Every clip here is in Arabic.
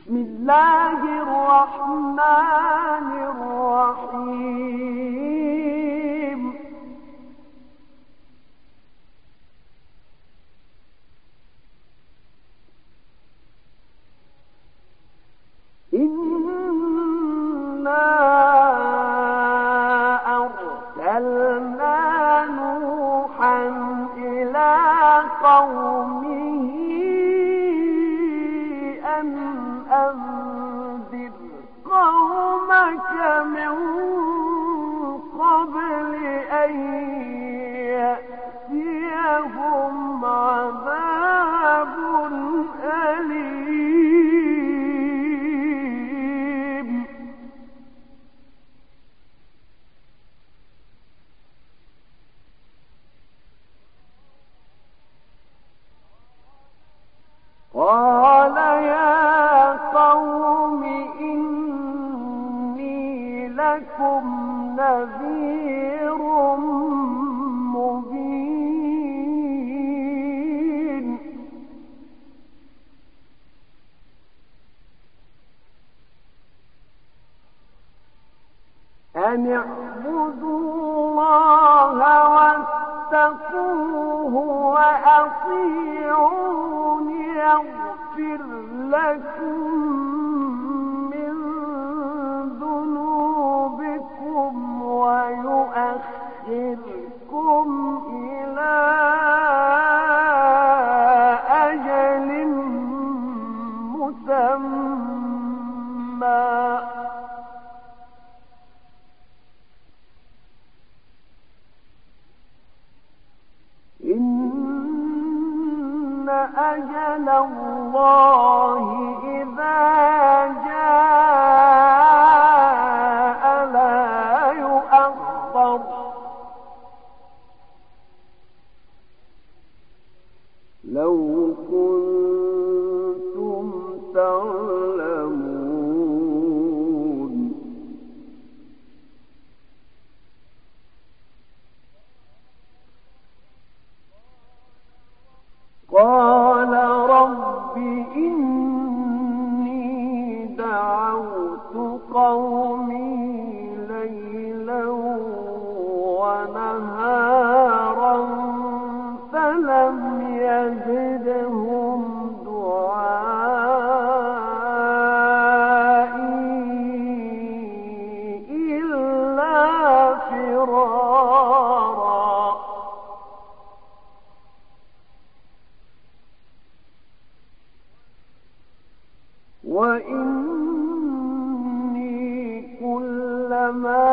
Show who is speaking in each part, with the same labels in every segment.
Speaker 1: بسم الله الرحمن الرحيم إنا أرسلنا نوحا إلى قومه أن أنذر قومك من قبل أن يأتيهم عذاب أليم قال يا قوم إني لكم نذير مبين أن اعبدوا الله واتقوه وأطيعون يغفر لكم من ذنوبكم ويؤخركم إلى أجل مسمى إن أجل الله إذا جاء لا يؤخر لو كنتم تعلمون قال رب إني دعوت قومي ليلا ونهارا فلم يزدهم دعائي إلا فرارا وإني كلما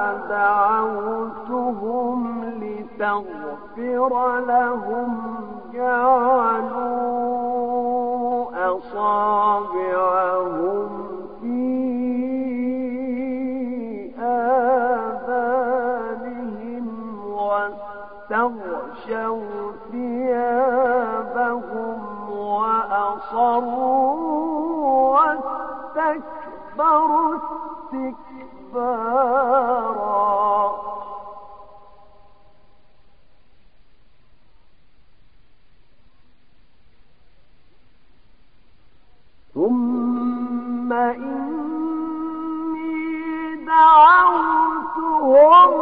Speaker 1: دعوتهم لتغفر لهم جعلوا أصابعهم في آذانهم واستغشوا ثيابهم وأصروا واستكبروا استكبارا ثم إني دعوتهم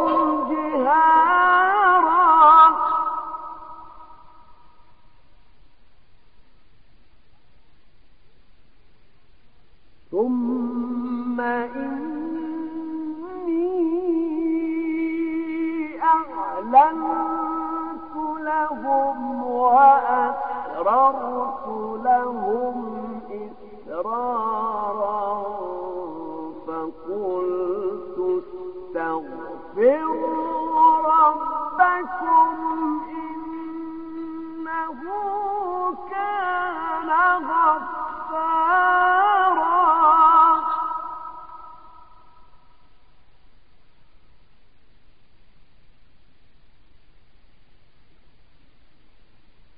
Speaker 1: جهارا ثم إني أعلنت لهم وأسررت لهم إسرارا فقلت استغفروا ربكم إنه كان غفارا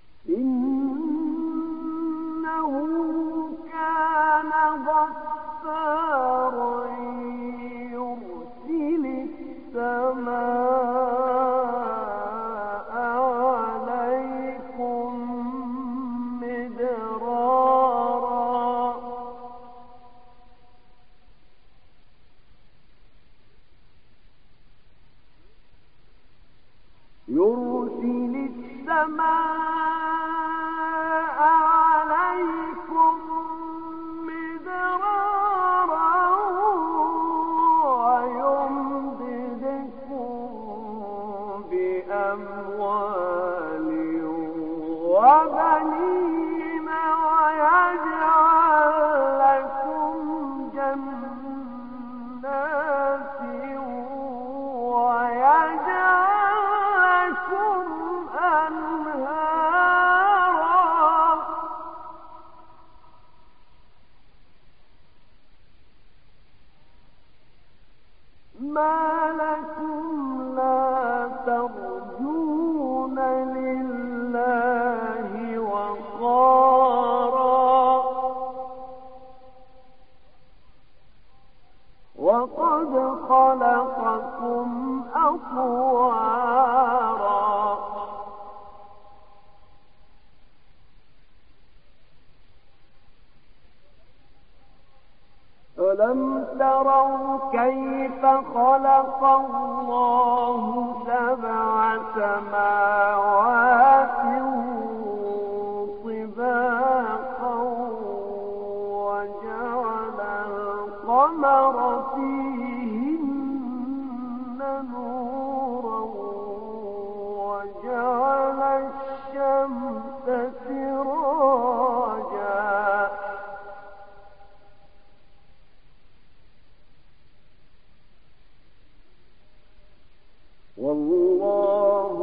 Speaker 1: إنه كان غفارا خلقكم أطوارا ألم تروا كيف خلق الله سبع سماوات طباقا وجعل القمر فيهن نورا وجعل الشمس سراجا والله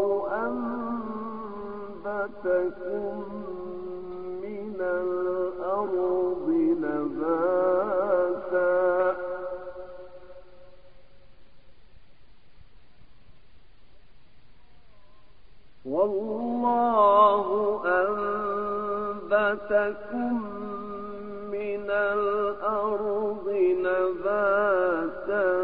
Speaker 1: أنبتكم من الأرض نباتا والله أنبتكم من الأرض نباتا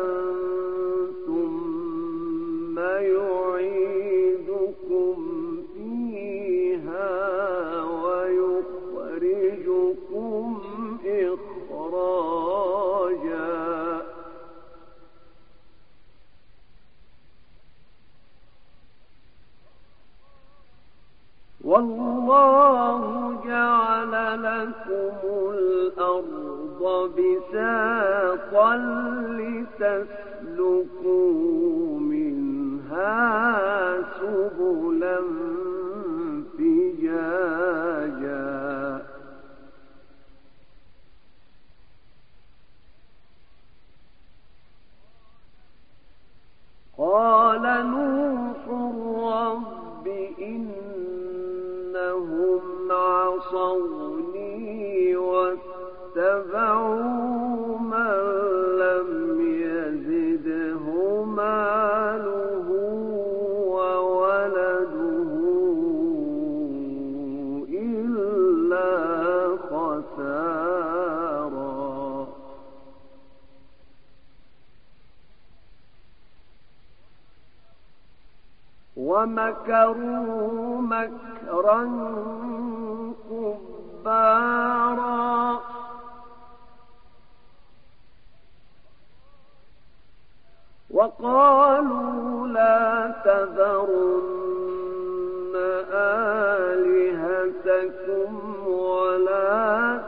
Speaker 1: يعيدكم فيها ويخرجكم إخراجا والله جعل لكم الأرض بساطا لتسلكوا سبلا فجاجا قال نوح رب إنهم عصوني واتبعوا من لم يزده ماله وولده إلا خسارا ومكروا مكرا كبارا وقالوا لا تذرن آلهتكم ولا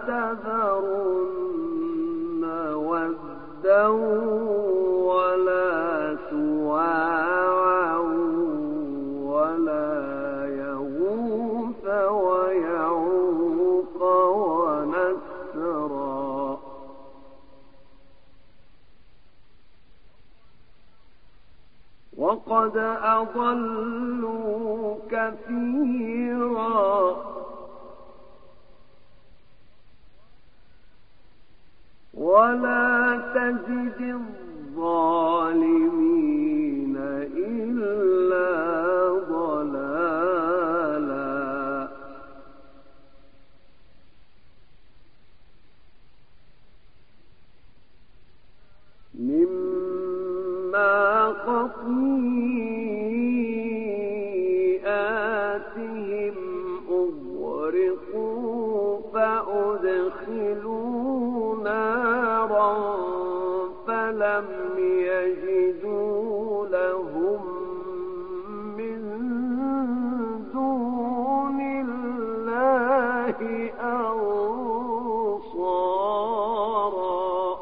Speaker 1: تذرن ودا ولا سواعا ولا يغوث ويعوق ونسرا وقد أضلوا كثيرا ولا تزد الظالمين إلا ضلالا مما خطيئاتهم أغرقوا فأدخلوا نارا فلم يجدوا لهم من دون الله أنصارا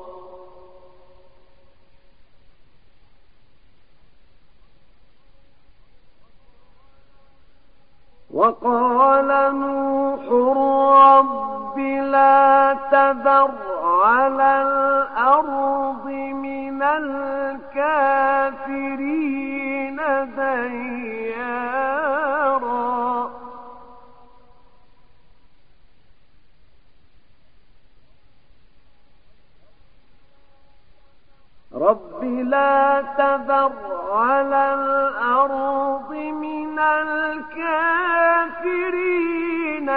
Speaker 1: وقال نوح رب لا تذر على الأرض من الكافرين ديارا رب لا تذر على الأرض من الكافرين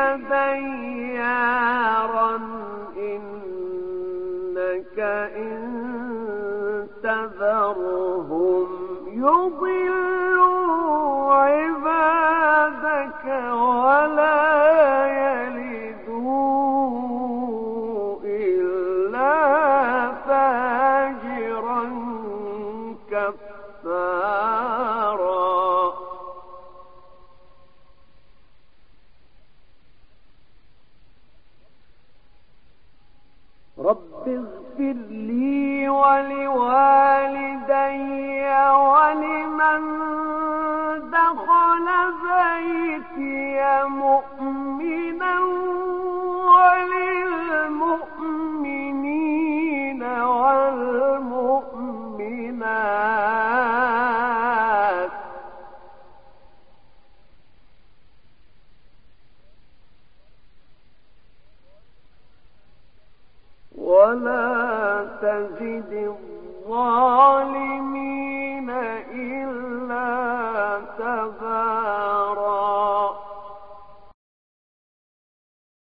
Speaker 1: ديارا إنك إن تذر تذرهم يضلوا عبادك ولا يلدوا إلا فاجرا كفارا رب اغفر لي ولوالدي ولمن دخل بيتي مؤمنا وللمؤمنين والمؤمنات ولا تزد الظالمين إلا تبارا